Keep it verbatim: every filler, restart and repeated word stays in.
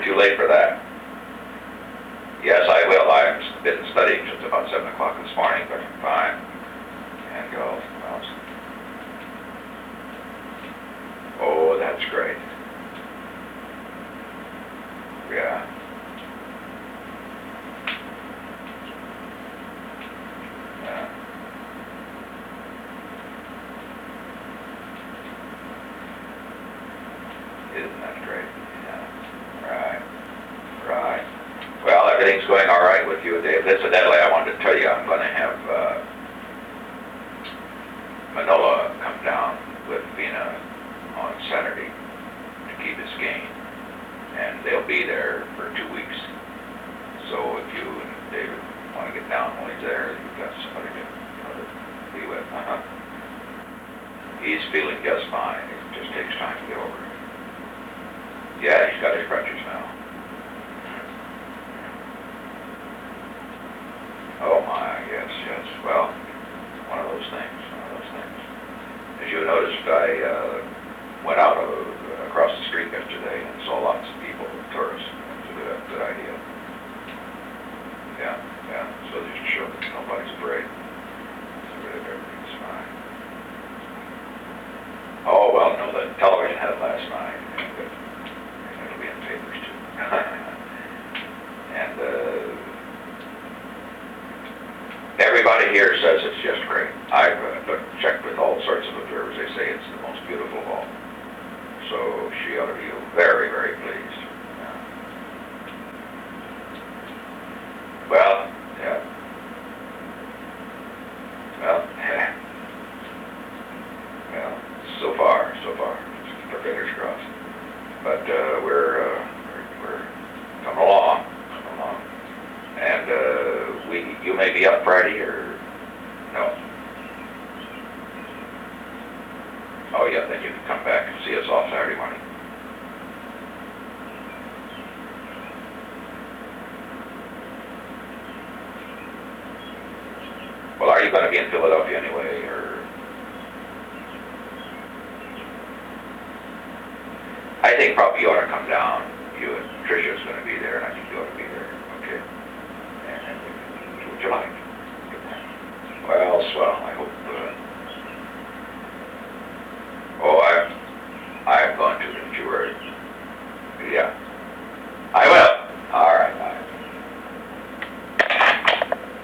you're too late for that. Yes, I will. I've been studying since about seven o'clock this morning, but I'm fine. And go. Well, oh, that's great. Yeah. Yeah. Isn't that great? Yeah. Right. Right. Well, everything's going all right with you, Dave. Incidentally, I wanted to tell you I'm going to have uh, Manola come down with Vina on Saturday to keep his game, and they'll be there for two weeks. So if you and David want to get down while he's there, you've got somebody to, you know, to be with. Uh-huh. He's feeling just fine. It just takes time to get over it. Yeah, he's got his crutches now. Oh my, yes, yes. Well, one of those things, one of those things. As you noticed, I uh, went out of, uh, across the street yesterday and saw lots of people, tourists. It's a good, good idea. Yeah, yeah. So just to show that nobody's afraid. So everything's fine. Oh, well, no, the television had it last night. And it'll be in the papers, too. And, uh, everybody here says it's just great. I've uh, checked with all sorts of observers. They say it's the most beautiful of all. So she ought to be very, very pleased. Yeah. Well, yeah. Well, well, so far, so far. Just keep our fingers crossed. But uh, we're, uh, we're we're coming along, coming along. And uh, we, you may be up Friday or no? Oh yeah, then you can come back and see us off Saturday morning. Well, are you going to be in Philadelphia anyway, or? I think probably you ought to come down. You and Tricia's going to be there, and I think you ought to be there. Okay. And, and do what you like.